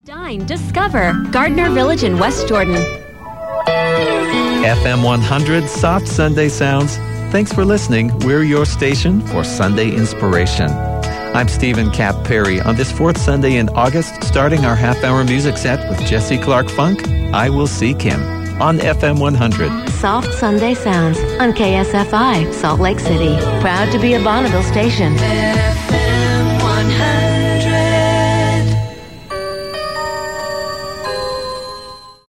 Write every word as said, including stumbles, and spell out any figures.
Dine, discover Gardner Village in West Jordan. F M one hundred, Soft Sunday Sounds. Thanks for listening. We're your station for Sunday inspiration. I'm Stephen Cap Perry. On this fourth Sunday in August, starting our half-hour music set with Jesse Clark Funk, I Will Seek Him, on F M one hundred. Soft Sunday Sounds on K S F I, Salt Lake City. Proud to be a Bonneville station. F M one hundred.